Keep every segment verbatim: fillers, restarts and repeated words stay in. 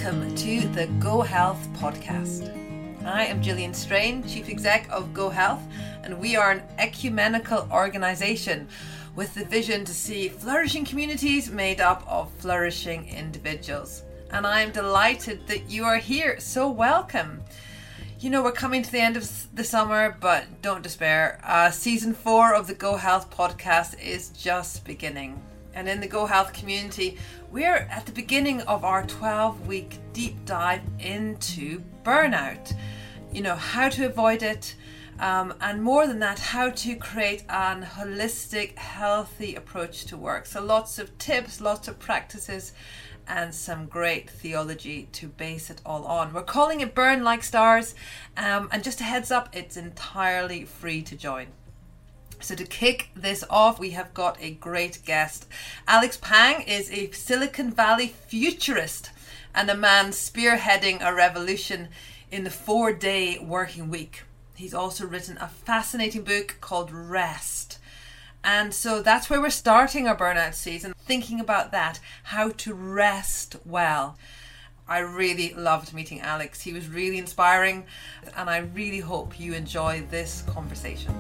Welcome to the Go Health podcast. I am Gillian Strain, Chief Exec of Go Health, and we are an ecumenical organisation with the vision to see flourishing communities made up of flourishing individuals. And I am delighted that you are here, so welcome. You know, we're coming to the end of the summer, but don't despair. Uh, season four of the Go Health podcast is just beginning. And in the Go Health community, we're at the beginning of our twelve-week deep dive into burnout. You know, how to avoid it, um, and more than that, how to create an holistic, healthy approach to work. So lots of tips, lots of practices, and some great theology to base it all on. We're calling it Burn Like Stars, um, and just a heads up, it's entirely free to join. So to kick this off, we have got a great guest. Alex Pang is a Silicon Valley futurist and a man spearheading a revolution in the four-day working week. He's also written a fascinating book called Rest. And so that's where we're starting our burnout season, thinking about that, how to rest well. I really loved meeting Alex. He was really inspiring, and I really hope you enjoy this conversation.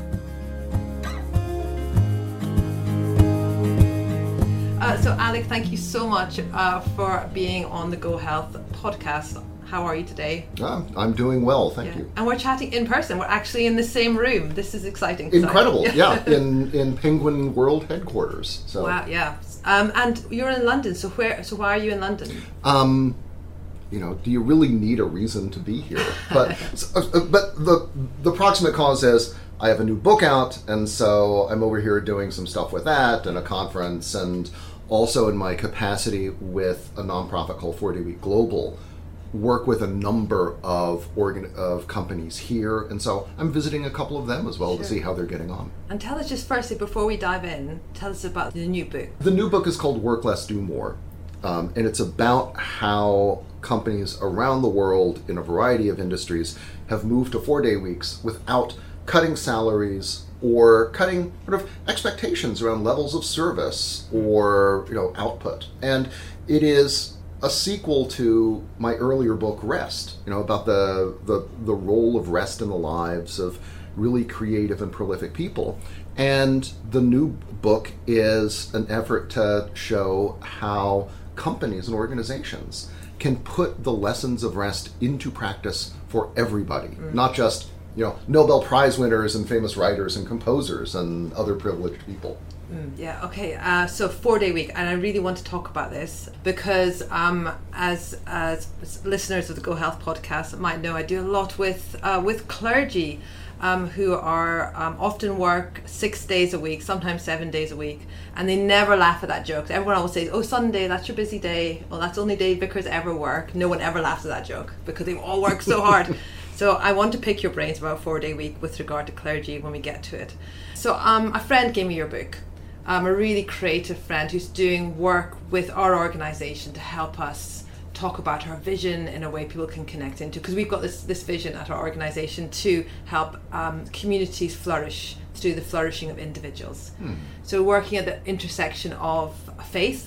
Uh, so Alex, thank you so much uh, for being on the Go Health podcast. How are you today? Uh, I'm doing well, thank yeah. you. And we're chatting in person. We're actually in the same room. This is exciting. Incredible, yeah, in, in Penguin World headquarters. So. Wow, yeah. Um, and you're in London, so where? So why are you in London? Um, you know, do you really need a reason to be here? But uh, but the the proximate cause is I have a new book out, and so I'm over here doing some stuff with that and a conference, and also in my capacity with a nonprofit called four day week Global, work with a number of organ of companies here, and so I'm visiting a couple of them as well. Sure. To see how they're getting on. And tell us just firstly, before we dive in, tell us about the new book. The new book is called Work Less, Do More, um, and it's about how companies around the world in a variety of industries have moved to four-day weeks without cutting salaries or cutting sort of expectations around levels of service or, you know, output. And it is a sequel to my earlier book, Rest, you know, about the, the, the role of rest in the lives of really creative and prolific people. And the new book is an effort to show how companies and organizations can put the lessons of rest into practice for everybody, mm. not just, you know, Nobel Prize winners and famous writers and composers and other privileged people. Mm, yeah, okay. Uh, so four-day week, and I really want to talk about this because um, as as listeners of the Go Health podcast might know, I do a lot with uh, with clergy um, who are um, often work six days a week, sometimes seven days a week, and they never laugh at that joke. Everyone always says, "Oh, Sunday, that's your busy day. Well, that's the only day vicars ever work." No one ever laughs at that joke because they all work so hard. So I want to pick your brains about four-day week with regard to clergy when we get to it. So um, a friend gave me your book. Um, a really creative friend who's doing work with our organisation to help us talk about our vision in a way people can connect into, because we've got this this vision at our organisation to help um, communities flourish through the flourishing of individuals. Hmm. So working at the intersection of faith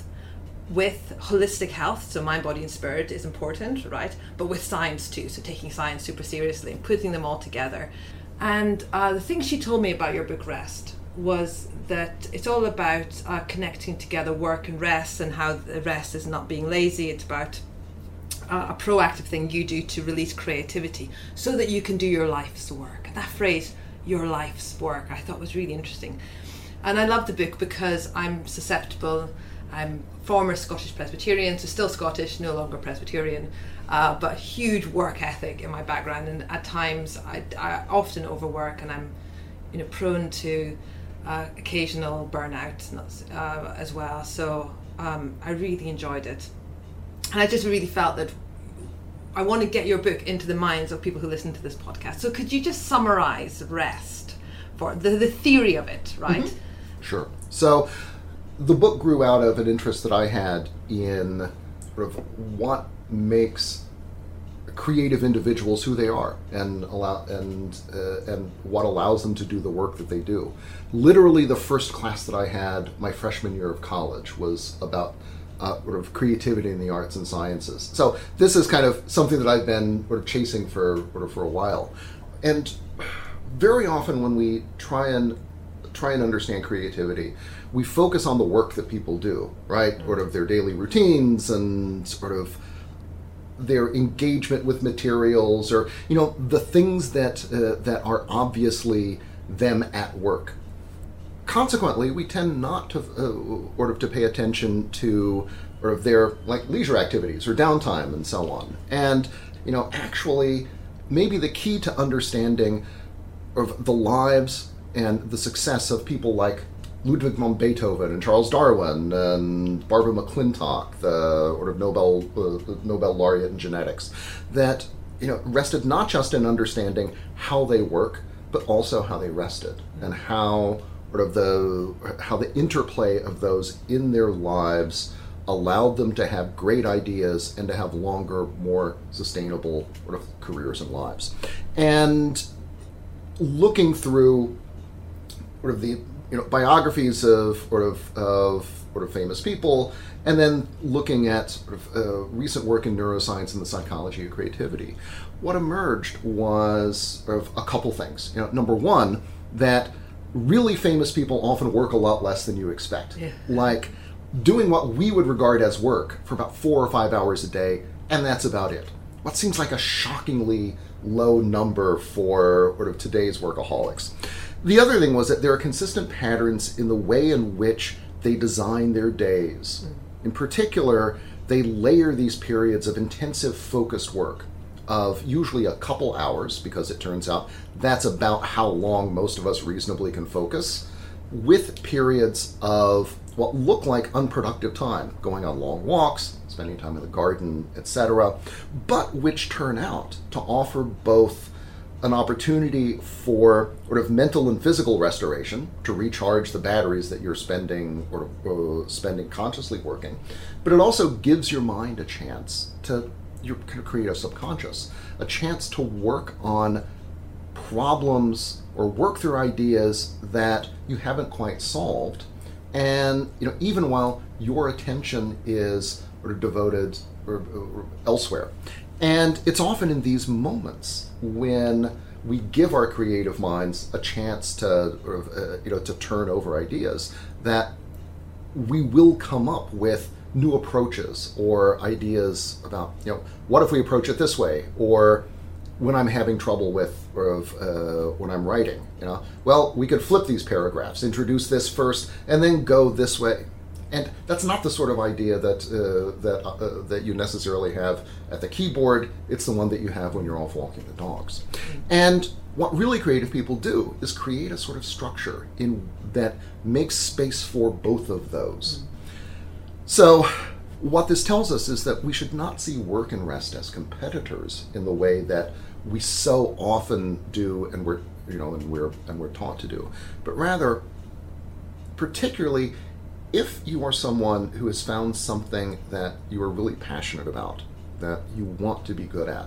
with holistic health, so mind, body and spirit is important, right? But with science too, so taking science super seriously and putting them all together. And uh, the thing she told me about your book Rest was that it's all about uh, connecting together work and rest, and how the rest is not being lazy. It's about uh, a proactive thing you do to release creativity so that you can do your life's work. And that phrase, your life's work, I thought was really interesting. And I love the book because I'm susceptible. I'm former Scottish Presbyterian, so still Scottish, no longer Presbyterian, uh, but huge work ethic in my background, and at times I, I often overwork, and I'm, you know, prone to uh, occasional burnout uh, as well. So um, I really enjoyed it, and I just really felt that I want to get your book into the minds of people who listen to this podcast. So could you just summarize Rest for the the theory of it, right? Mm-hmm. Sure. So the book grew out of an interest that I had in sort of what makes creative individuals who they are, and allow and uh, and what allows them to do the work that they do. Literally, the first class that I had my freshman year of college was about uh, sort of creativity in the arts and sciences. So this is kind of something that I've been sort of chasing for sort of for a while. And very often when we try and try and understand creativity, we focus on the work that people do, right? Sort of their daily routines and sort of their engagement with materials, or you know the things that uh, that are obviously them at work. Consequently, we tend not to uh, sort of to pay attention to sort of their like leisure activities or downtime and so on. And you know, actually, maybe the key to understanding of the lives and the success of people like Ludwig von Beethoven and Charles Darwin and Barbara McClintock, the sort of Nobel uh, Nobel laureate in genetics, that you know rested not just in understanding how they work, but also how they rested, and how sort of the how the interplay of those in their lives allowed them to have great ideas and to have longer, more sustainable sort of careers and lives. And looking through sort of the you know biographies of sort of of sort of famous people, and then looking at sort of uh, recent work in neuroscience and the psychology of creativity, what emerged was sort of a couple things. You know, number one, that really famous people often work a lot less than you expect. Yeah. Like doing what we would regard as work for about four or five hours a day, and that's about it. What seems like a shockingly low number for sort of today's workaholics. The other thing was that there are consistent patterns in the way in which they design their days. In particular, they layer these periods of intensive focused work of usually a couple hours, because it turns out that's about how long most of us reasonably can focus, with periods of what look like unproductive time, going on long walks, spending time in the garden, et cetera, but which turn out to offer both an opportunity for sort of mental and physical restoration, to recharge the batteries that you're spending or uh, spending consciously working, but it also gives your mind a chance to your kind of creative subconscious, a chance to work on problems or work through ideas that you haven't quite solved. And you know, even while your attention is sort of devoted or, or elsewhere. And it's often in these moments when we give our creative minds a chance to, sort of, uh, you know, to turn over ideas, that we will come up with new approaches or ideas about, you know, what if we approach it this way? Or when I'm having trouble with, or uh, when I'm writing, you know, well, we could flip these paragraphs, introduce this first, and then go this way. And that's not the sort of idea that uh, that uh, that you necessarily have at the keyboard. It's the one that you have when you're off walking the dogs. And what really creative people do is create a sort of structure in that makes space for both of those. So what this tells us is that we should not see work and rest as competitors in the way that we so often do, and we're you know and we're and we're taught to do, but rather, particularly if you are someone who has found something that you are really passionate about, that you want to be good at,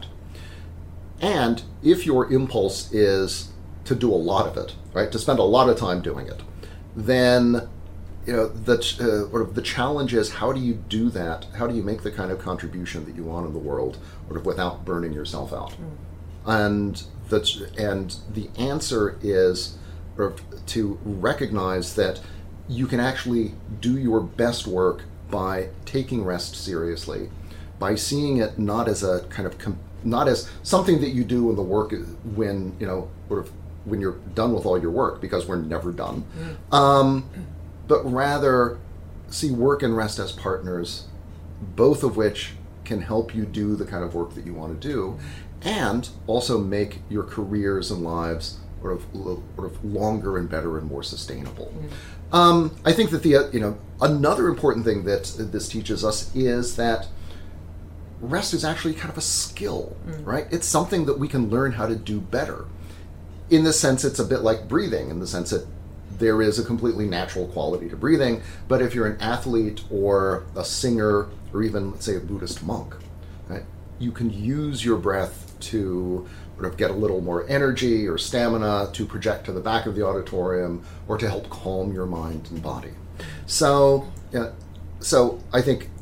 and if your impulse is to do a lot of it, right, to spend a lot of time doing it, then you know the uh, sort of the challenge is, how do you do that? How do you make the kind of contribution that you want in the world, sort of without burning yourself out? Mm. And the and the answer is sort of to recognize that you can actually do your best work by taking rest seriously, by seeing it not as a kind of com- not as something that you do in the work when you know sort of when you're done with all your work, because we're never done, mm. um, but rather see work and rest as partners, both of which can help you do the kind of work that you want to do, and also make your careers and lives sort of sort of longer and better and more sustainable. Mm. Um, I think that the you know another important thing that this teaches us is that rest is actually kind of a skill, mm. right? It's something that we can learn how to do better. In this sense, it's a bit like breathing, in the sense that there is a completely natural quality to breathing, but if you're an athlete or a singer or even, let's say, a Buddhist monk, right, you can use your breath to sort of get a little more energy or stamina to project to the back of the auditorium, or to help calm your mind and body. So, uh, so I think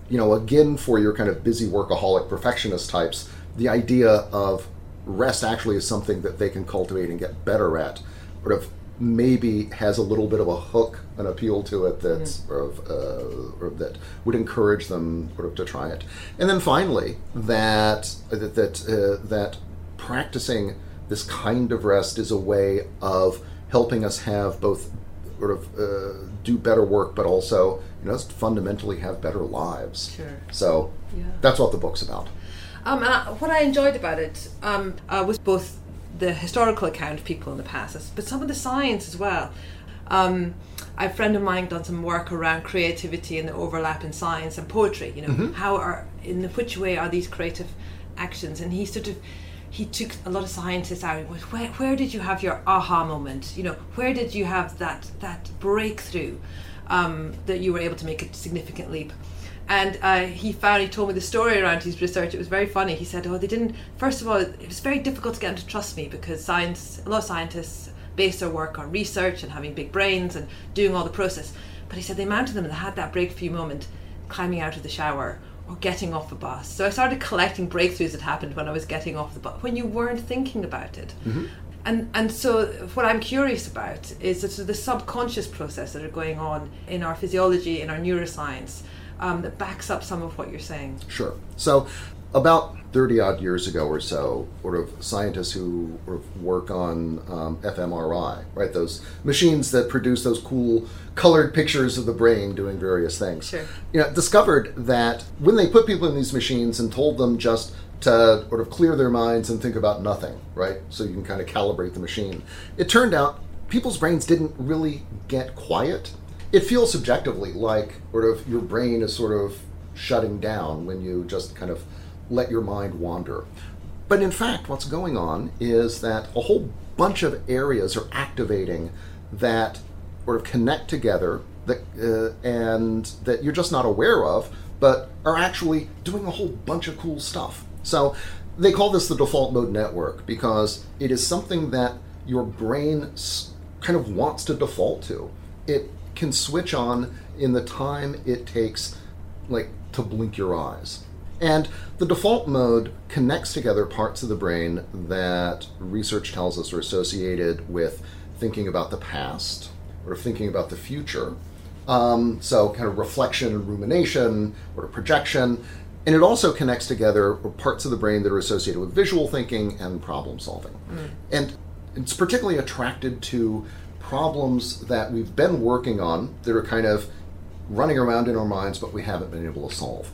you know, again, for your kind of busy workaholic perfectionist types, the idea of rest actually is something that they can cultivate and get better at, sort of maybe has a little bit of a hook, an appeal to it that's mm. sort of, uh, or that would encourage them sort of to try it. And then finally, that that that, uh, that practicing this kind of rest is a way of helping us have both sort of uh, do better work, but also, you know, just fundamentally have better lives. Sure. So yeah. That's what the book's about. Um, and I, what I enjoyed about it um, uh, was both the historical account of people in the past, but some of the science as well. Um, a friend of mine done some work around creativity and the overlap in science and poetry. You know, mm-hmm. how are in which way are these creative actions? And he sort of he took a lot of scientists out. And went, where where did you have your aha moment? You know, where did you have that that breakthrough um, that you were able to make a significant leap? And uh, he found, he told me the story around his research. It was very funny. He said, oh, they didn't, first of all, it was very difficult to get them to trust me because science, a lot of scientists base their work on research and having big brains and doing all the process. But he said the amount of them that had that breakthrough moment climbing out of the shower or getting off a bus. So I started collecting breakthroughs that happened when I was getting off the bus, when you weren't thinking about it. Mm-hmm. And and so what I'm curious about is sort of the subconscious process that are going on in our physiology, in our neuroscience, Um, that backs up some of what you're saying. Sure. So about thirty odd years ago or so, sort of scientists who sort of work on um, fMRI, right? Those machines that produce those cool colored pictures of the brain doing various things. Sure. You know, discovered that when they put people in these machines and told them just to sort of clear their minds and think about nothing, right? So you can kind of calibrate the machine. It turned out people's brains didn't really get quiet. It feels subjectively like sort of your brain is sort of shutting down when you just kind of let your mind wander. But in fact, what's going on is that a whole bunch of areas are activating that sort of connect together that uh, and that you're just not aware of, but are actually doing a whole bunch of cool stuff. So they call this the default mode network because it is something that your brain kind of wants to default to. It can switch on in the time it takes, like, to blink your eyes. And the default mode connects together parts of the brain that research tells us are associated with thinking about the past or thinking about the future. Um, so kind of reflection and rumination or projection. And it also connects together parts of the brain that are associated with visual thinking and problem solving. Mm. And it's particularly attracted to problems that we've been working on that are kind of running around in our minds, but we haven't been able to solve.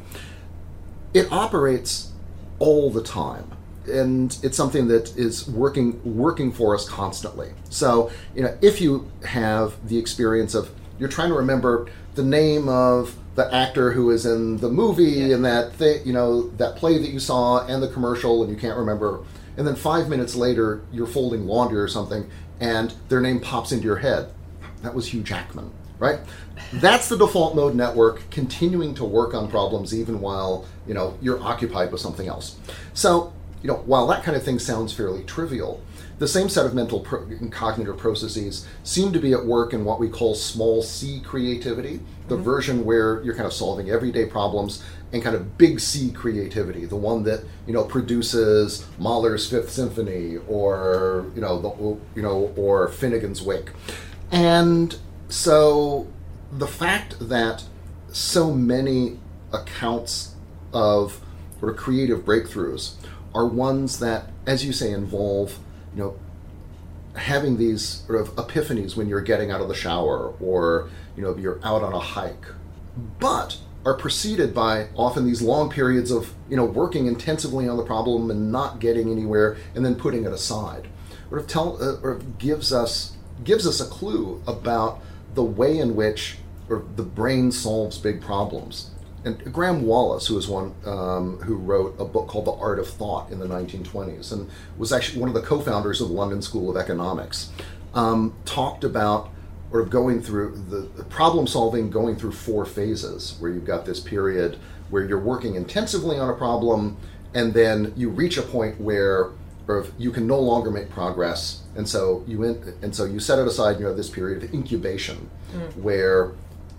It operates all the time, and it's something that is working working for us constantly. So, you know, if you have the experience of you're trying to remember the name of the actor who is in the movie yeah. and that thing, you know, that play that you saw and the commercial, and you can't remember, and then five minutes later you're folding laundry or something, and their name pops into your head. That was Hugh Jackman, right? That's the default mode network continuing to work on problems even while, you know, you're occupied with something else. So, you know, while that kind of thing sounds fairly trivial, the same set of mental pro- and cognitive processes seem to be at work in what we call small C creativity, the mm-hmm. version where you're kind of solving everyday problems, and kind of big C creativity, the one that, you know, produces Mahler's Fifth Symphony or, you know, the, you know, or Finnegan's Wake. And so the fact that so many accounts of sort of creative breakthroughs are ones that, as you say, involve, you know, having these sort of epiphanies when you're getting out of the shower or, you know, you're out on a hike, but are preceded by often these long periods of, you know, working intensively on the problem and not getting anywhere and then putting it aside. Or of tell, uh, or gives us gives us a clue about the way in which or the brain solves big problems. And Graham Wallace, who is one um, who wrote a book called The Art of Thought in the nineteen twenties and was actually one of the co-founders of the London School of Economics, um, talked about or going through the, the problem solving going through four phases, where you've got this period where you're working intensively on a problem, and then you reach a point where or you can no longer make progress, and so you in, and so you set it aside. And you have this period of incubation, mm. where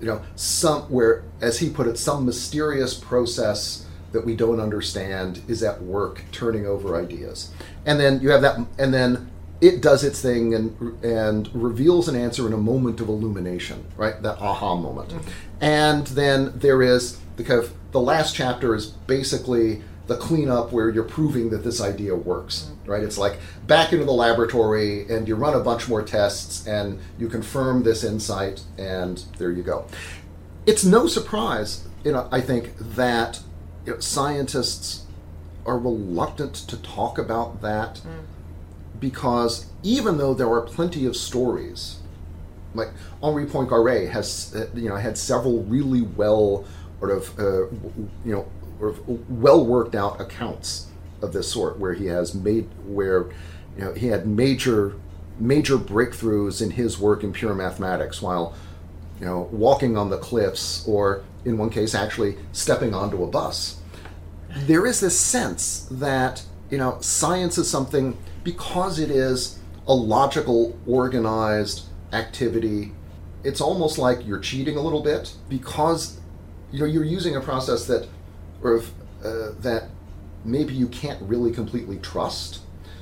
you know, some where, as he put it, some mysterious process that we don't understand is at work turning over ideas. And then you have that, and then it does its thing and and reveals an answer in a moment of illumination, right? That aha moment. Mm-hmm. And then there is the kind of, the last chapter is basically the cleanup where you're proving that this idea works, mm-hmm. right? It's like back into the laboratory and you run a bunch more tests and you confirm this insight and there you go. It's no surprise, you know, I think that you know, scientists are reluctant to talk about that mm. because even though there are plenty of stories, like Henri Poincaré has, uh, you know, had several really well, sort of, uh, you know, sort of well worked out accounts of this sort, where he has made, where, you know, he had major, major breakthroughs in his work in pure mathematics, while, you know, walking on the cliffs, or in one case actually stepping onto a bus. There is this sense that, you know, science is something, because it is a logical, organized activity, it's almost like you're cheating a little bit, because you know you're using a process that, or uh, that maybe you can't really completely trust.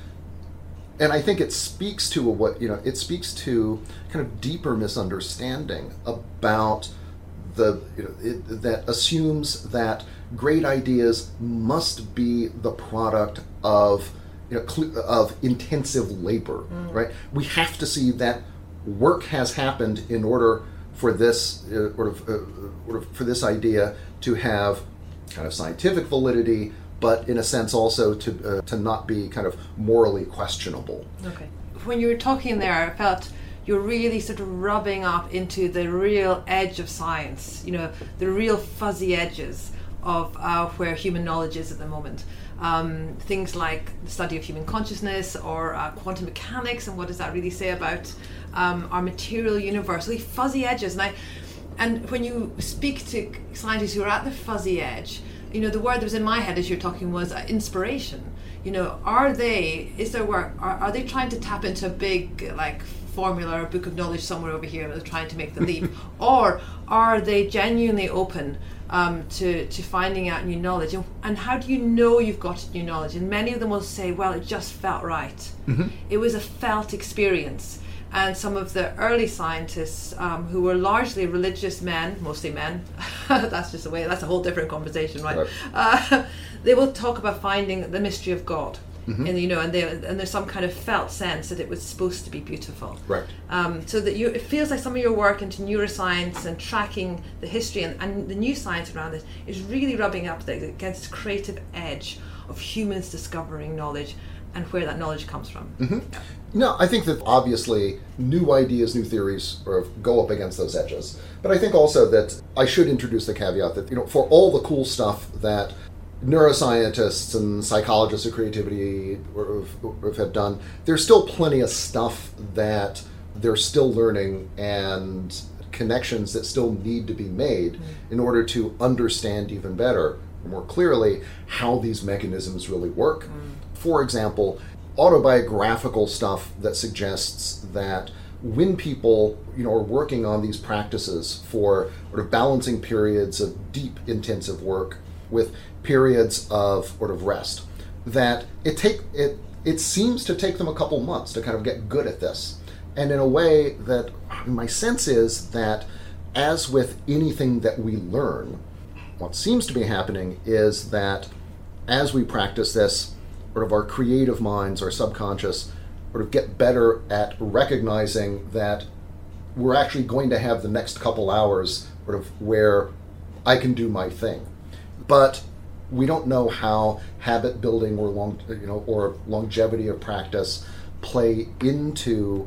And I think it speaks to a, what you know. It speaks to kind of deeper misunderstanding about the you know, it, that assumes that great ideas must be the product of you know cl- of intensive labor, mm. right? We have to see that work has happened in order for this uh, sort of, uh, sort of for this idea to have kind of scientific validity, but in a sense also to uh, to not be kind of morally questionable. Okay. When you were talking there, I felt you're really sort of rubbing up into the real edge of science, you know, the real fuzzy edges of uh, where human knowledge is at the moment. Um, things like the study of human consciousness, or uh, quantum mechanics, and what does that really say about um, our material universe? Really fuzzy edges. And I, and when you speak to scientists who are at the fuzzy edge, you know, the word that was in my head as you're talking was uh, inspiration. You know, are they, is their work, are, are they trying to tap into a big, like, formula or book of knowledge somewhere over here that's trying to make the leap? Or are they genuinely open um, to, to finding out new knowledge? And, and how do you know you've got new knowledge? And many of them will say, well, it just felt right. Mm-hmm. It was a felt experience. And some of the early scientists um, who were largely religious men, mostly men, that's just a way, that's a whole different conversation, right? right. Uh, they will talk about finding the mystery of God. Mm-hmm. And you know, and, they, and there's some kind of felt sense that it was supposed to be beautiful. Right. Um, so that you, it feels like some of your work into neuroscience and tracking the history and, and the new science around it is really rubbing up against the creative edge of humans discovering knowledge and where that knowledge comes from. Mm-hmm. No, I think that obviously new ideas, new theories sort of go up against those edges. But I think also that I should introduce the caveat that, you know, for all the cool stuff that neuroscientists and psychologists of creativity or, or have done, there's still plenty of stuff that they're still learning and connections that still need to be made mm-hmm. in order to understand even better, more clearly, how these mechanisms really work. Mm-hmm. For example, autobiographical stuff that suggests that when people, you know, are working on these practices for sort of balancing periods of deep, intensive work with periods of sort of rest, that it take it it seems to take them a couple months to kind of get good at this. And in a way that my sense is that, as with anything that we learn, what seems to be happening is that as we practice this, sort of our creative minds, our subconscious, sort of get better at recognizing that we're actually going to have the next couple hours sort of where I can do my thing. But we don't know how habit building or long, you know, or longevity of practice play into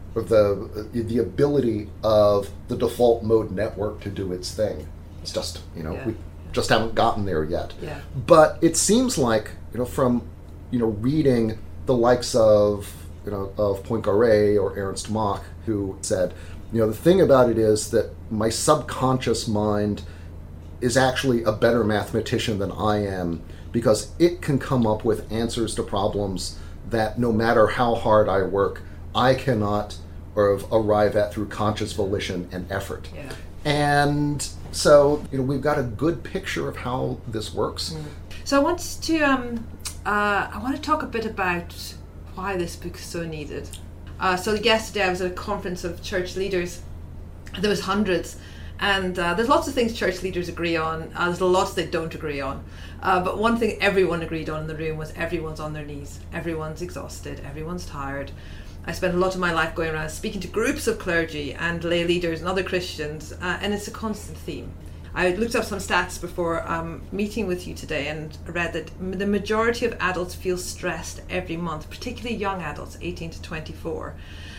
the the ability of the default mode network to do its thing. It's just, you know, yeah. we just haven't gotten there yet. Yeah. But it seems like, you know, from, you know, reading the likes of, you know, of Poincaré or Ernst Mach, who said, you know, the thing about it is that my subconscious mind is actually a better mathematician than I am, because it can come up with answers to problems that no matter how hard I work, I cannot or arrive at through conscious volition and effort. Yeah. And so, you know, we've got a good picture of how this works. Mm. So I want to um, uh, I want to talk a bit about why this book is so needed. Uh, so yesterday I was at a conference of church leaders. There was hundreds, and uh, there's lots of things church leaders agree on. Uh, there's lots they don't agree on. Uh, but one thing everyone agreed on in the room was everyone's on their knees. Everyone's exhausted. Everyone's tired. I spent a lot of my life going around speaking to groups of clergy and lay leaders and other Christians, uh, and it's a constant theme. I looked up some stats before um, meeting with you today and read that the majority of adults feel stressed every month, particularly young adults, eighteen to twenty-four,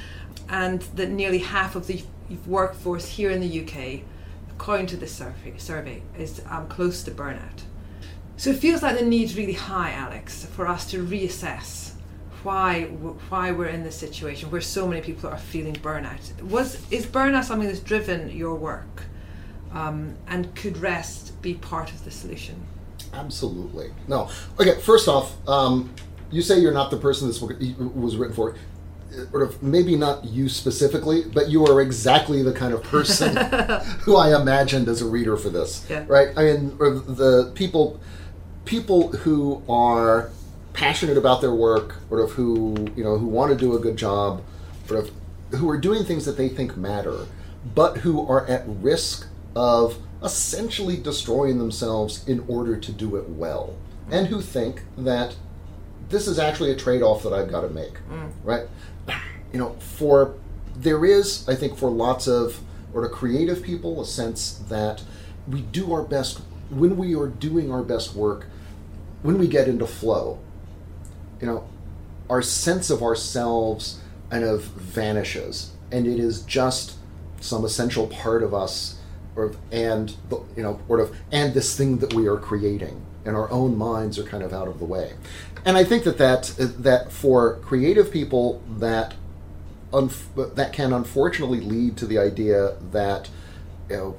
and that nearly half of the workforce here in the U K, according to this survey, survey is um, close to burnout. So it feels like the need's really high, Alex, for us to reassess why why we're in this situation where so many people are feeling burnout. Was is burnout something that's driven your work? Um, and could rest be part of the solution? Absolutely. No. Okay, first off, um, you say you're not the person this was written for. Or maybe not you specifically, but you are exactly the kind of person who I imagined as a reader for this. Yeah. Right? I mean, the people people who are passionate about their work, sort of who, you know, who want to do a good job, sort of who are doing things that they think matter, but who are at risk of essentially destroying themselves in order to do it well, and who think that this is actually a trade-off that I've got to make, mm. right? You know, for there is, I think, for lots of sort of creative people, a sense that we do our best when we are doing our best work, when we get into flow. You know, our sense of ourselves kind of vanishes, and it is just some essential part of us. Or, and you know, sort of, and this thing that we are creating, and our own minds are kind of out of the way. And I think that that, that for creative people, that unf- that can unfortunately lead to the idea that, you know,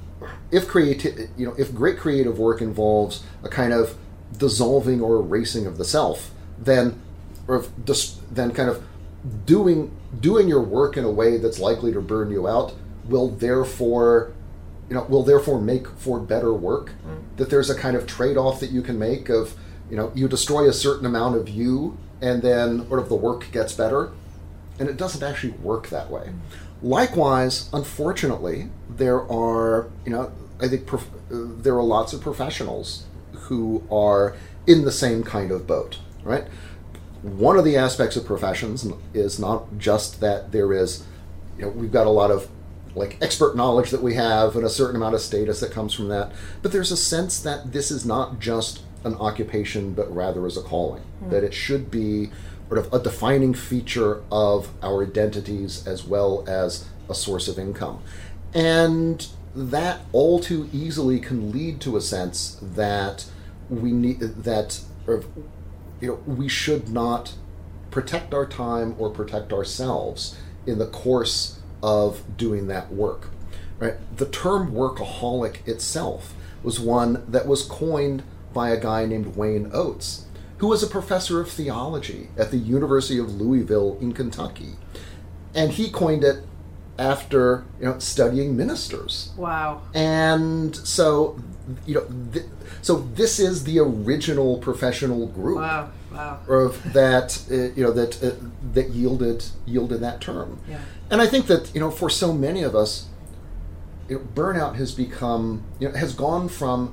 if creati- you know, if great creative work involves a kind of dissolving or erasing of the self, then, or dis- then kind of doing doing your work in a way that's likely to burn you out will therefore. You know, will therefore make for better work. Mm. That there's a kind of trade-off that you can make of, you know, you destroy a certain amount of you, and then sort of the work gets better, and it doesn't actually work that way. Mm. Likewise, unfortunately, there are, you know, I think prof- there are lots of professionals who are in the same kind of boat, right? One of the aspects of professions is not just that there is, you know, we've got a lot of like expert knowledge that we have and a certain amount of status that comes from that. But there's a sense that this is not just an occupation, but rather as a calling, mm. that it should be sort of a defining feature of our identities as well as a source of income. And that all too easily can lead to a sense that we need, that, or, you know, we should not protect our time or protect ourselves in the course of doing that work, right? The term workaholic itself was one that was coined by a guy named Wayne Oates, who was a professor of theology at the University of Louisville in Kentucky. And he coined it after, you know, studying ministers. Wow. And so, you know, th- so this is the original professional group. Wow. Wow. Of that, uh, you know, that uh, that yielded yielded that term. Yeah. And I think that, you know, for so many of us, you know, burnout has become, you know, has gone from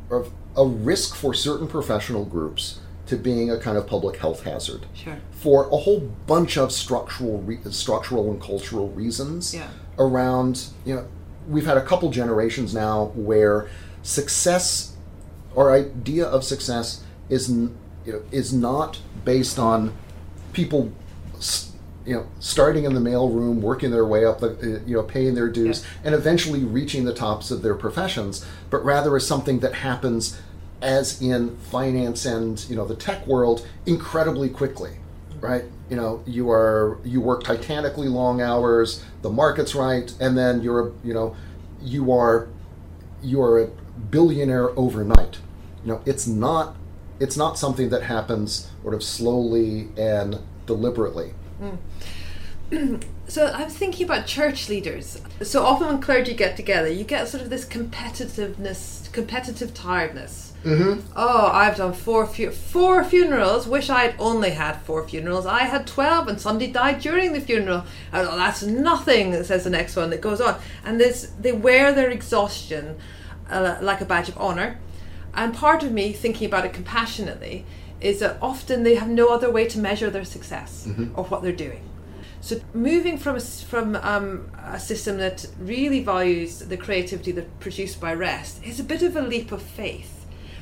a risk for certain professional groups to being a kind of public health hazard. Sure. For a whole bunch of structural, re- structural and cultural reasons. Yeah. Around, you know, we've had a couple generations now where success, our idea of success is, you know, is not based on people, you know, starting in the mailroom, working their way up, the, you know, paying their dues, yeah. and eventually reaching the tops of their professions, but rather is something that happens, as in finance and, you know, the tech world, incredibly quickly, right? You know, you are you work titanically long hours, the market's right, and then you're, you know, you are you are a billionaire overnight. You know, it's not it's not something that happens sort of slowly and deliberately. Mm. So I was thinking about church leaders. So often when clergy get together, you get sort of this competitiveness, competitive tiredness. Mm-hmm. Oh, I've done four fu- four funerals. Wish I'd only had four funerals. I had twelve, and somebody died during the funeral. Oh, that's nothing, says the next one. That goes on, and this they wear their exhaustion uh, like a badge of honor. And part of me, thinking about it compassionately, is that often they have no other way to measure their success mm-hmm. or what they're doing. So moving from a, from um, a system that really values the creativity that's produced by rest is a bit of a leap of faith.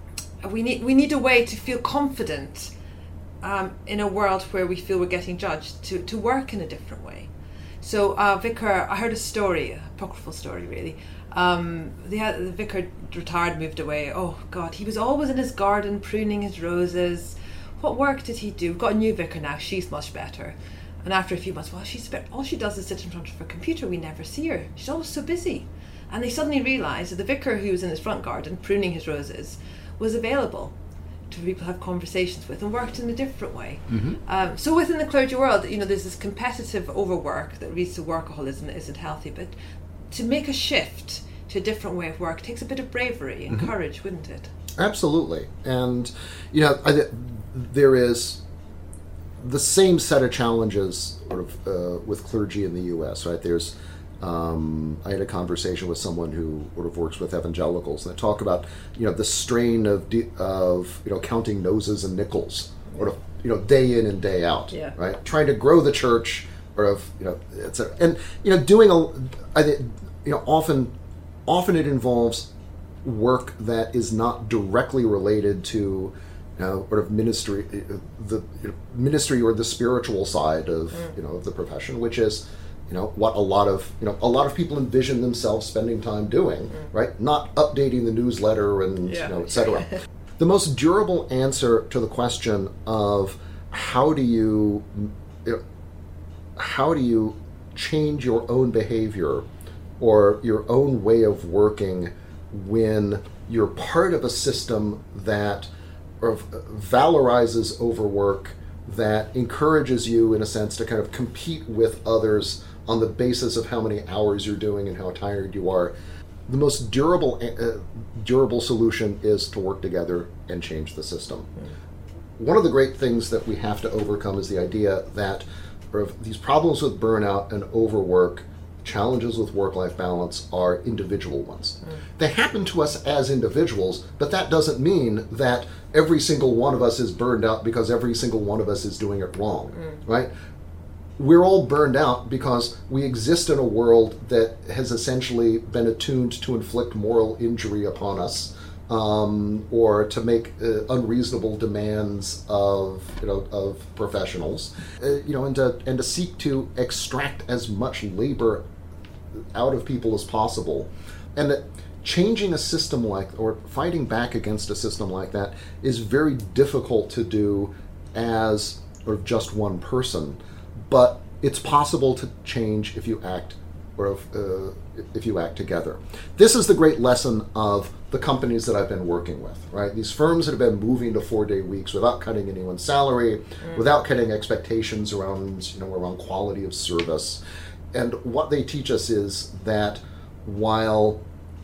We need we need a way to feel confident um, in a world where we feel we're getting judged, to, to work in a different way. So uh, vicar, I heard a story, a apocryphal story really. Um, the, the vicar retired, moved away. Oh God, he was always in his garden pruning his roses. What work did he do? We've got a new vicar now. She's much better. And after a few months, well, she's all she does is sit in front of her computer. We never see her. She's always so busy. And they suddenly realised that the vicar who was in his front garden pruning his roses was available to people to have conversations with and worked in a different way. Mm-hmm. Um, so within the clergy world, you know, there's this competitive overwork that leads to workaholism that isn't healthy. But to make a shift to a different way of work takes a bit of bravery and mm-hmm. courage, wouldn't it? Absolutely. And, you know, I, there is the same set of challenges sort of uh, with clergy in the U S, right? There's, um, I had a conversation with someone who sort of works with evangelicals, and they talk about, you know, the strain of, de- of you know, counting noses and nickels, sort of, you know, day in and day out, yeah. right? Trying to grow the church, or of, you know, et cetera. And, you know, doing a, I think, you know, often, often it involves work that is not directly related to, you know, sort of ministry, the you know, ministry or the spiritual side of mm. you know of the profession, which is, you know, what a lot of you know a lot of people envision themselves spending time doing, mm. right? Not updating the newsletter and yeah. you know, et cetera. The most durable answer to the question of how do you, you know, how do you change your own behavior or your own way of working when you're part of a system that or valorizes overwork, that encourages you, in a sense, to kind of compete with others on the basis of how many hours you're doing and how tired you are. The most durable uh, durable solution is to work together and change the system. Mm. One of the great things that we have to overcome is the idea that or these problems with burnout and overwork, challenges with work-life balance, are individual ones. Mm. They happen to us as individuals, but that doesn't mean that every single one of us is burned out because every single one of us is doing it wrong, mm. right? We're all burned out because we exist in a world that has essentially been attuned to inflict moral injury upon us, um, or to make uh, unreasonable demands of you know of professionals, uh, you know, and to and to seek to extract as much labor out of people as possible, and that changing a system like, or fighting back against a system like that, is very difficult to do as or just one person, but it's possible to change if you act, or if, uh, if you act together. This is the great lesson of the companies that I've been working with, right? These firms that have been moving to four-day weeks without cutting anyone's salary, mm. without cutting expectations around, you know, around quality of service. And what they teach us is that while,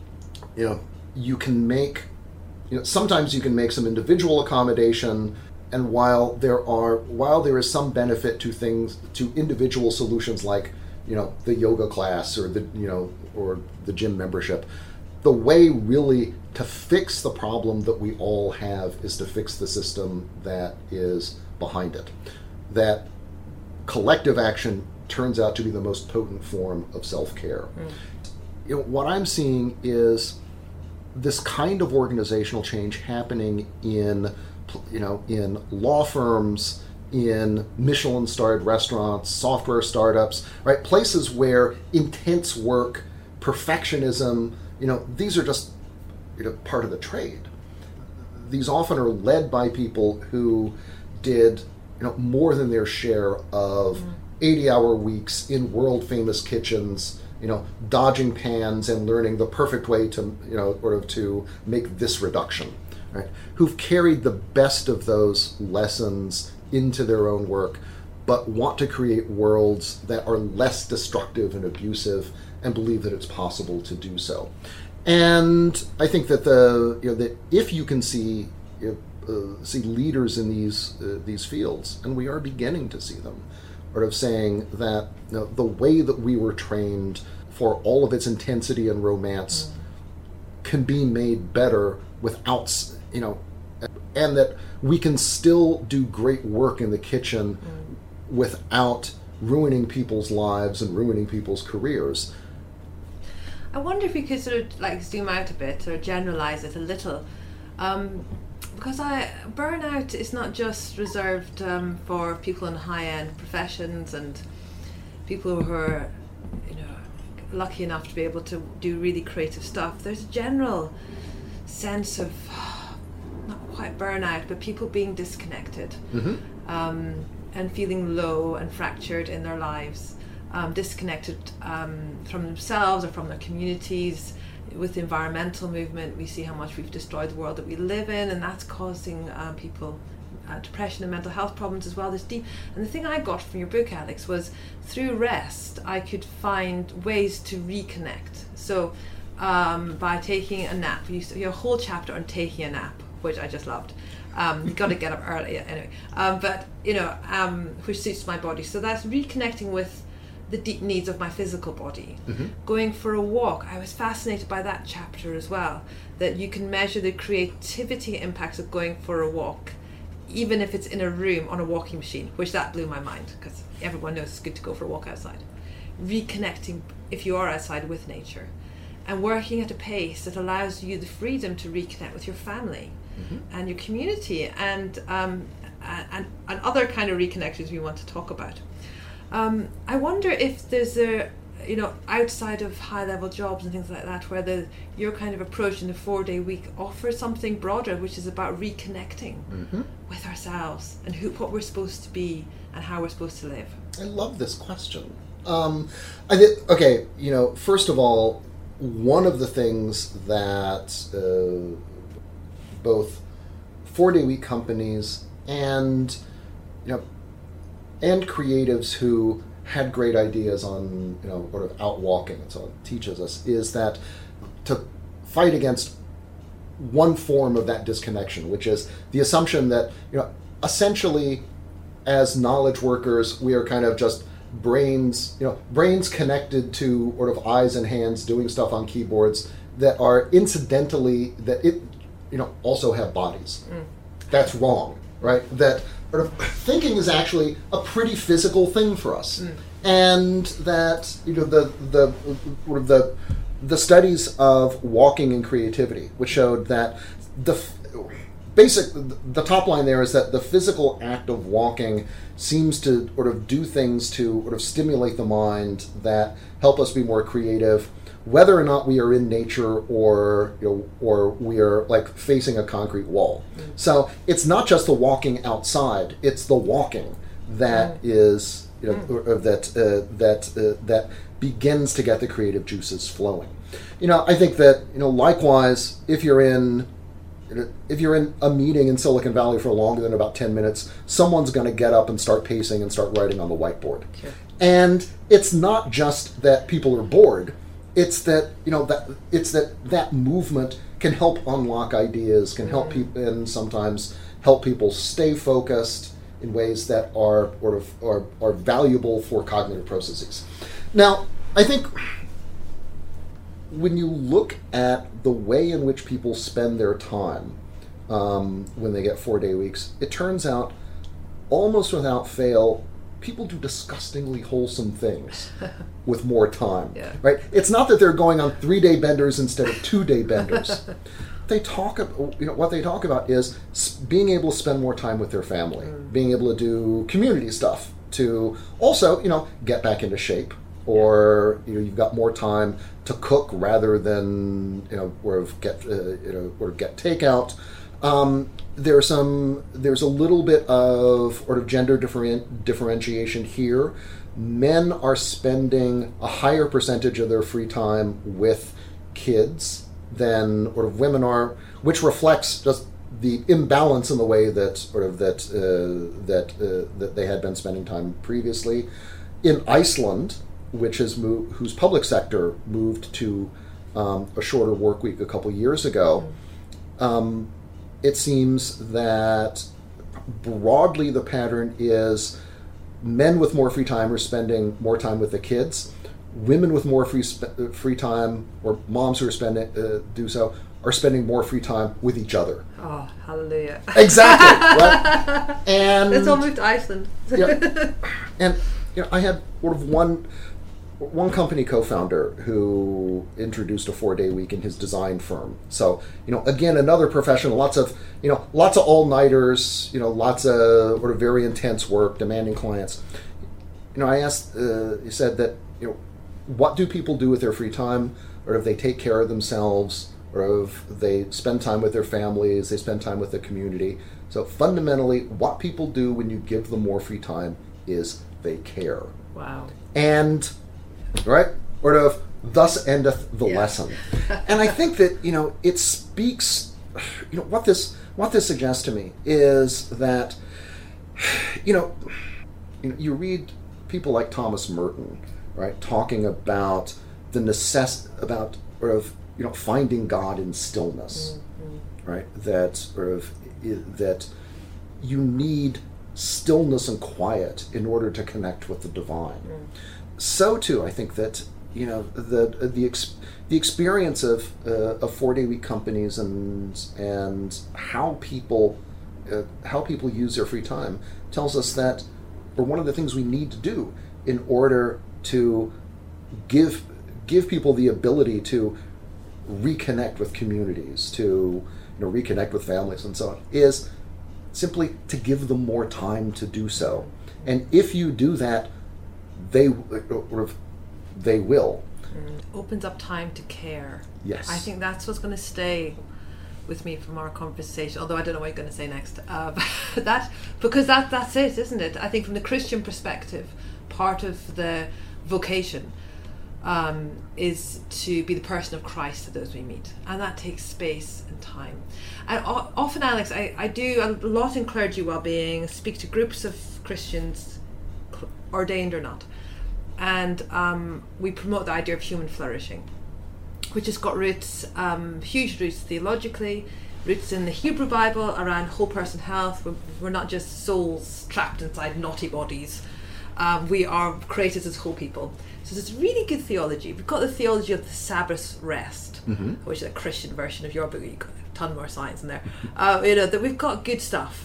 you know, you can make, you know, sometimes you can make some individual accommodation, and while there are, while there is some benefit to things, to individual solutions like, you know, the yoga class or the, you know, or the gym membership, the way really to fix the problem that we all have is to fix the system that is behind it. That collective action turns out to be the most potent form of self-care. Mm. You know, what I'm seeing is this kind of organizational change happening in, you know, in law firms, in Michelin-starred restaurants, software startups, right? Places where intense work, perfectionism, you know, these are just, you know, part of the trade. These often are led by people who did, you know, more than their share of mm. eighty-hour weeks in world-famous kitchens, you know, dodging pans and learning the perfect way to, you know, sort of to make this reduction, right? Who've carried the best of those lessons into their own work, but want to create worlds that are less destructive and abusive, and believe that it's possible to do so. And I think that the you know that if you can see you know, uh, see leaders in these uh, these fields, and we are beginning to see them, sort of saying that you know, the way that we were trained, for all of its intensity and romance, mm. can be made better without, you know, and that we can still do great work in the kitchen mm. without ruining people's lives and ruining people's careers. I wonder if we could sort of like zoom out a bit or generalize it a little. Um, because I burnout is not just reserved um, for people in high-end professions and people who are, you know, lucky enough to be able to do really creative stuff. There's a general sense of not quite burnout, but people being disconnected mm-hmm. um, and feeling low and fractured in their lives, um, disconnected um, from themselves or from their communities. With the environmental movement, we see how much we've destroyed the world that we live in, and that's causing uh, people uh, depression and mental health problems as well. This deep, and the thing I got from your book, Alex, was through rest, I could find ways to reconnect. So um, by taking a nap, you your whole chapter on taking a nap, which I just loved. Um, you got to get up early anyway, um, but you know, um, which suits my body. So that's reconnecting with the deep needs of my physical body. Mm-hmm. Going for a walk, I was fascinated by that chapter as well, that you can measure the creativity impacts of going for a walk, even if it's in a room on a walking machine, which that blew my mind, because everyone knows it's good to go for a walk outside. Reconnecting, if you are outside, with nature, and working at a pace that allows you the freedom to reconnect with your family mm-hmm. and your community, and, um, and and other kind of reconnections we want to talk about. Um, I wonder if there's a, you know, outside of high-level jobs and things like that, where the your kind of approach in the four-day week offers something broader, which is about reconnecting mm-hmm. with ourselves and who, what we're supposed to be and how we're supposed to live. I love this question. Um, I th- okay, you know, first of all, one of the things that uh, both four-day week companies and, you know, and creatives who had great ideas on, you know, sort of out walking and so on, teaches us, is that to fight against one form of that disconnection, which is the assumption that, you know, essentially as knowledge workers, we are kind of just brains, you know, brains connected to sort of eyes and hands doing stuff on keyboards that are incidentally, that it, you know, also have bodies. Mm. That's wrong, right? That sort of thinking is actually a pretty physical thing for us, mm. and that, you know, the the the the studies of walking and creativity, which showed that the basic the top line there is that the physical act of walking seems to sort of do things to sort of stimulate the mind that help us be more creative, whether or not we are in nature or, you know, or we are like facing a concrete wall. Mm. So it's not just the walking outside; it's the walking that mm. is, you know, mm. that uh, that uh, that begins to get the creative juices flowing. You know, I think that, you know, likewise, if you're in if you're in a meeting in Silicon Valley for longer than about ten minutes, someone's going to get up and start pacing and start writing on the whiteboard. Sure. And it's not just that people are bored. It's that, you know, that it's that that movement can help unlock ideas, can help mm-hmm. people, and sometimes help people stay focused in ways that are sort of are, are valuable for cognitive processes. Now, I think when you look at the way in which people spend their time um, when they get four-day weeks, it turns out, almost without fail, people do disgustingly wholesome things with more time. Yeah. Right? It's not that they're going on three-day benders instead of two-day benders. They talk, you know, what they talk about is being able to spend more time with their family, mm. being able to do community stuff, to also, you know, get back into shape. Or, you know, you've got more time to cook rather than, you know, or get uh, you know or get takeout. Um, there's some there's a little bit of sort of gender different, differentiation here. Men are spending a higher percentage of their free time with kids than sort of women are, which reflects just the imbalance in the way that sort of that uh, that uh, that they had been spending time previously. In Iceland, which has moved, whose public sector moved to um, a shorter work week a couple years ago, um, it seems that broadly the pattern is men with more free time are spending more time with the kids. Women with more free sp- free time, or moms who are spending uh, do so, are spending more free time with each other. Oh, hallelujah! Exactly. Right? And let's all move to Iceland. Yeah. And you know, I had sort of one one company co-founder who introduced a four-day week in his design firm. So, you know, again, another profession, lots of, you know, lots of all-nighters, you know, lots of sort of very intense work, demanding clients. You know, I asked, uh, he said that, you know, what do people do with their free time? Or if they take care of themselves, or if they spend time with their families, they spend time with the community. So fundamentally, what people do when you give them more free time is they care. Wow. And, right, sort of, thus endeth the yeah. lesson. And I think that, you know, it speaks, you know, what this what this suggests to me is that, you know, you know, you read people like Thomas Merton, right, talking about the necess about sort of, you know, finding God in stillness, mm-hmm. right? That sort of that you need stillness and quiet in order to connect with the divine. Mm. So too, I think that, you know, the the ex, the experience of uh, of four day week companies and and how people uh, how people use their free time tells us that, or one of the things we need to do in order to give give people the ability to reconnect with communities, to, you know, reconnect with families and so on, is simply to give them more time to do so. And if you do that, they or they will. Mm. Opens up time to care. Yes. I think that's what's going to stay with me from our conversation, although I don't know what you're going to say next. Uh, that because that that's it, isn't it? I think from the Christian perspective, part of the vocation um, is to be the person of Christ to those we meet, and that takes space and time. And o- often, Alex, I, I do a lot in clergy well-being, speak to groups of Christians, cl- ordained or not, and um, we promote the idea of human flourishing, which has got roots, um, huge roots theologically, roots in the Hebrew Bible around whole person health. We're, we're not just souls trapped inside naughty bodies. Um, we are created as whole people. So it's really good theology. We've got the theology of the Sabbath rest, mm-hmm. which is a Christian version of your book. You've got a ton more science in there. Uh, you know, that we've got good stuff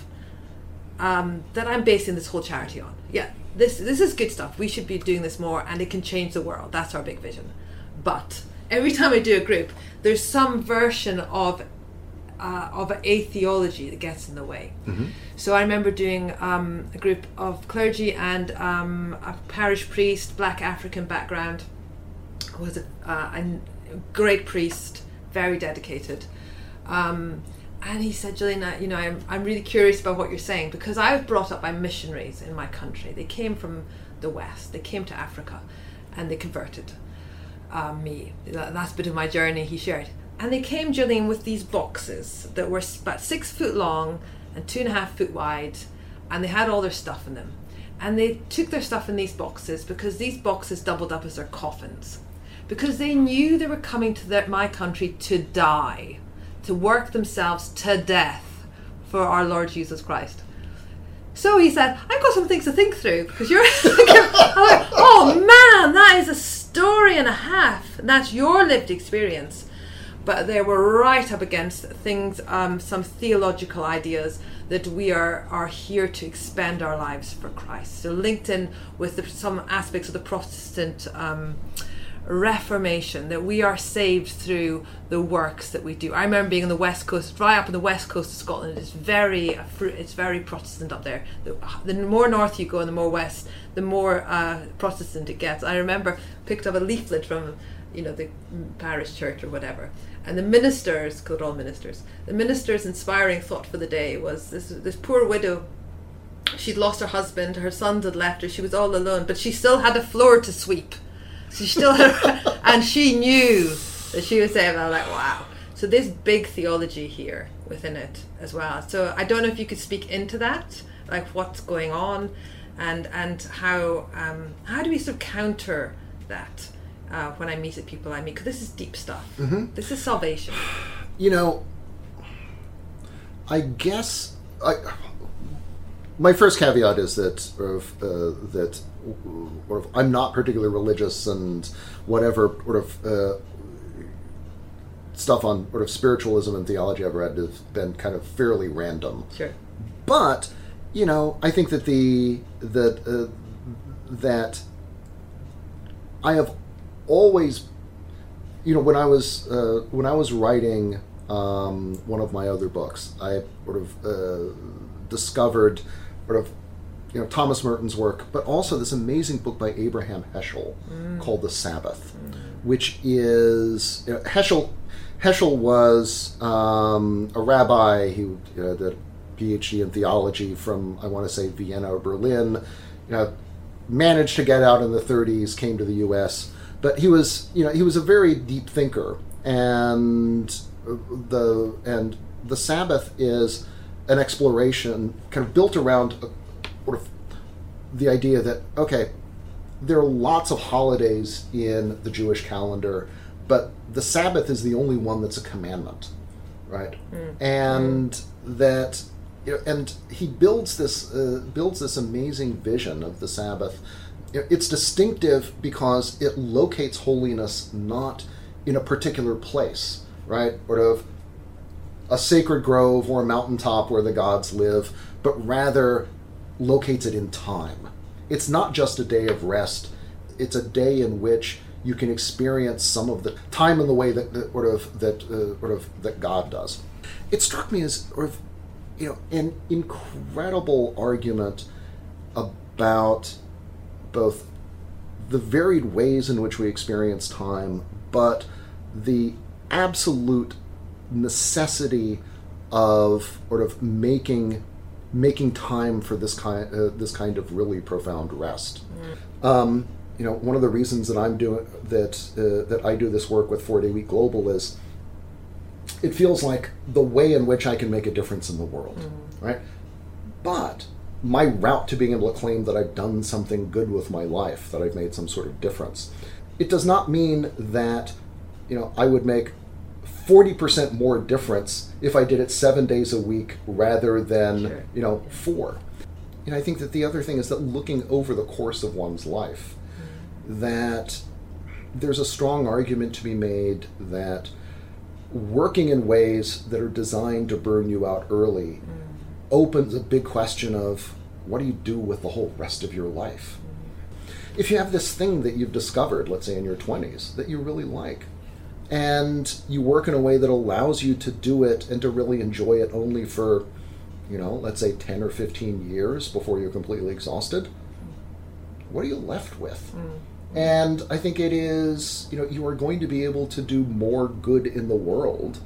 um, that I'm basing this whole charity on. Yeah, this this is good stuff. We should be doing this more, and it can change the world. That's our big vision. But every time I do a group, there's some version of uh, of a theology that gets in the way. Mm-hmm. So I remember doing um, a group of clergy and um, a parish priest, black African background, was a, uh, a great priest, very dedicated. Um, and he said, Gillian, you know, I'm, I'm really curious about what you're saying, because I was brought up by missionaries in my country. They came from the West, they came to Africa, and they converted uh, me. That's a bit of my journey he shared. And they came, Gillian, with these boxes that were about six foot long and two and a half foot wide, and they had all their stuff in them. And they took their stuff in these boxes because these boxes doubled up as their coffins, because they knew they were coming to their, my country to die, to work themselves to death for our Lord Jesus Christ. So he said, I've got some things to think through, because you're I'm like, oh man, that is a story and a half, and that's your lived experience. But they were right up against things, um, some theological ideas that we are, are here to expend our lives for Christ. So linked in with the, some aspects of the Protestant um, Reformation, that we are saved through the works that we do. I remember being on the west coast, right up on the west coast of Scotland. It's very, it's very Protestant up there. The, the more north you go and the more west, the more uh, Protestant it gets. I remember picked up a leaflet from, you know, the parish church or whatever, and the ministers, called all ministers, the minister's inspiring thought for the day was this this poor widow. She'd lost her husband, her sons had left her, she was all alone, but she still had a floor to sweep. She still had, and she knew that she was there. And I was like, wow. So there's big theology here within it as well. So I don't know if you could speak into that, like what's going on, and and how um, how do we sort of counter that uh, when I meet the people I meet? Because this is deep stuff. Mm-hmm. This is salvation. You know, I guess I, my first caveat is that sort of, uh, that sort of, I'm not particularly religious, and whatever sort of uh, stuff on sort of spiritualism and theology I've read has been kind of fairly random. Sure. But you know, I think that the that uh, that I have always, you know, when I was uh, when I was writing um, one of my other books, I sort of uh, discovered sort of you know Thomas Merton's work, but also this amazing book by Abraham Heschel mm. called The Sabbath, mm. which is you know, Heschel. Heschel was um, a rabbi. He uh, did a PhD in theology from, I want to say, Vienna or Berlin. You know, managed to get out in the thirties, came to the U S, but he was, you know, he was a very deep thinker, and the and the Sabbath is an exploration kind of built around a, sort of the idea that okay, there are lots of holidays in the Jewish calendar, but the Sabbath is the only one that's a commandment, right? Mm. And mm. that, you know, and he builds this uh, builds this amazing vision of the Sabbath. It's distinctive because it locates holiness not in a particular place, right? Sort of a sacred grove or a mountaintop where the gods live, but rather locates it in time. It's not just a day of rest. It's a day in which you can experience some of the time in the way that, that sort of that uh, sort of that God does. It struck me as sort of, you know, an incredible argument about both the varied ways in which we experience time, but the absolute necessity of sort of making making time for this kind uh, this kind of really profound rest. Mm. Um, you know, one of the reasons that I'm doing that uh, that I do this work with Four Day Week Global is it feels like the way in which I can make a difference in the world, mm. right? But my route to being able to claim that I've done something good with my life, that I've made some sort of difference, it does not mean that, you know, I would make forty percent more difference if I did it seven days a week rather than, sure. you know, four. And I think that the other thing is that looking over the course of one's life, mm. that there's a strong argument to be made that working in ways that are designed to burn you out early mm. opens a big question of what do you do with the whole rest of your life? Mm. If you have this thing that you've discovered, let's say in your twenties, that you really like, and you work in a way that allows you to do it and to really enjoy it only for, you know, let's say ten or fifteen years before you're completely exhausted, what are you left with? Mm. And I think it is, you know, you are going to be able to do more good in the world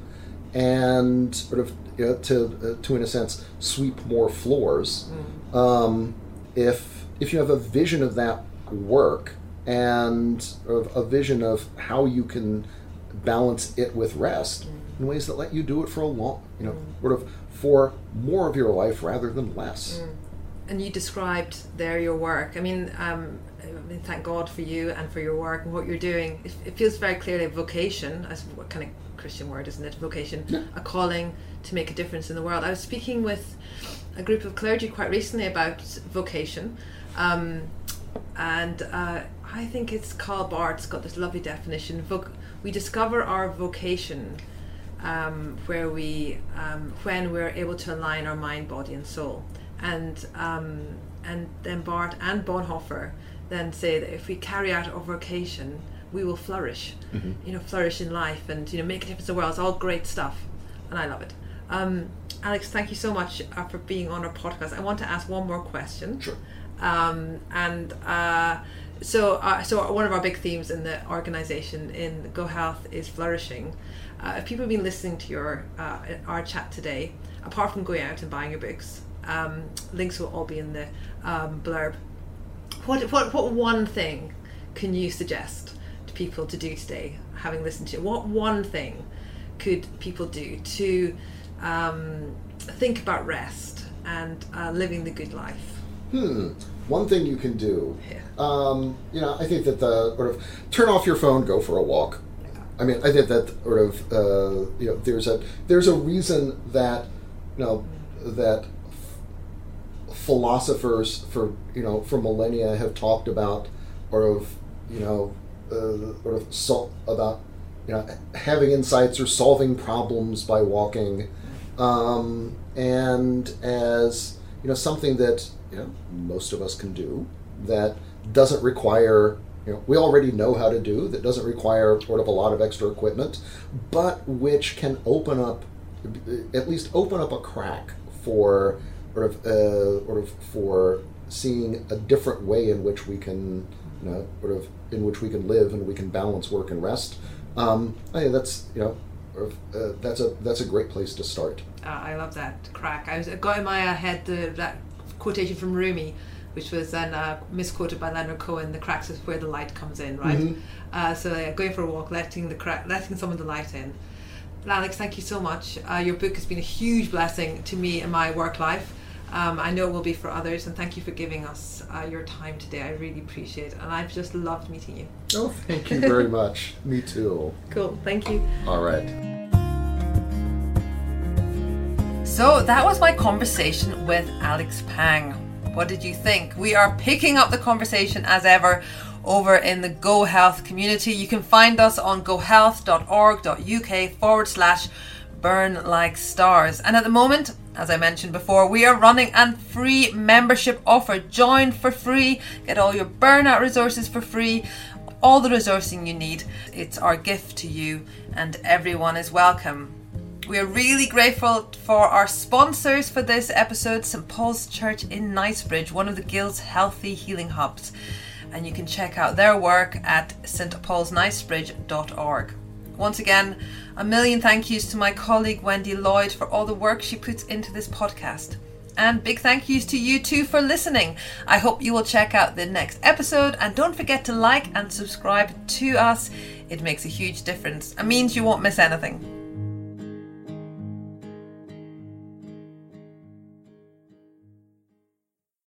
and sort of, you know, to, uh, to in a sense, sweep more floors mm. um, if if you have a vision of that work and of a vision of how you can balance it with rest mm. in ways that let you do it for a long, you know, mm. sort of for more of your life rather than less. Mm. And you described there your work. I mean, um, I mean, thank God for you and for your work and what you're doing. It, it feels very clearly a vocation, as what kind of Christian word, isn't it? Vocation, yeah. A calling to make a difference in the world. I was speaking with a group of clergy quite recently about vocation, um, and uh, I think it's Karl Barth's got this lovely definition. Voc- we discover our vocation um, where we, um, when we're able to align our mind, body, and soul. And um, and then Barth and Bonhoeffer then say that if we carry out our vocation, we will flourish, mm-hmm. you know, flourish in life and, you know, make a difference in the world. It's all great stuff, and I love it. Um, Alex, thank you so much uh, for being on our podcast. I want to ask one more question. Sure. Um, and uh, so, uh, so one of our big themes in the organisation in Go Health is flourishing. Uh, if people have been listening to your uh, our chat today, apart from going out and buying your books, um, links will all be in the um, blurb. What what what one thing can you suggest to people to do today, having listened to it? What one thing could people do to um, think about rest and uh, living the good life? Hmm. One thing you can do, Yeah. um, you know, I think that the sort of turn off your phone, go for a walk. I mean, I think that sort of uh, you know, there's a there's a reason that you know that f- philosophers for you know for millennia have talked about sort of you know uh, sort of sol- about you know having insights or solving problems by walking, um, and as you know something that you know most of us can do that doesn't require. You know, we already know how to do that doesn't require sort of a lot of extra equipment, but which can open up, at least open up a crack for sort of, uh, sort of for seeing a different way in which we can, you know, sort of in which we can live and we can balance work and rest. Um, I think that's you know, sort of, uh, that's a that's a great place to start. Uh, I love that crack. I was I got in my uh, head the, that quotation from Rumi, which was then uh, misquoted by Leonard Cohen. The cracks is where the light comes in, right? Mm-hmm. Uh, so uh, going for a walk, letting the crack, letting some of the light in. Alex, thank you so much. Uh, your book has been a huge blessing to me in my work life. Um, I know it will be for others, and thank you for giving us uh, your time today. I really appreciate it, and I've just loved meeting you. Oh, thank you very much. Me too. Cool, thank you. All right. So that was my conversation with Alex Pang. What did you think? We are picking up the conversation as ever over in the Go Health community. You can find us on gohealth.org.uk forward slash burn like stars. And at the moment, as I mentioned before, we are running a free membership offer. Join for free, get all your burnout resources for free, all the resourcing you need. It's our gift to you, and everyone is welcome. We are really grateful for our sponsors for this episode, Saint Paul's Church in Knightsbridge, one of the Guild's healthy healing hubs. And you can check out their work at s t pauls knightsbridge dot org. Once again, a million thank yous to my colleague Wendy Lloyd for all the work she puts into this podcast. And big thank yous to you too for listening. I hope you will check out the next episode, and don't forget to like and subscribe to us. It makes a huge difference. It means you won't miss anything.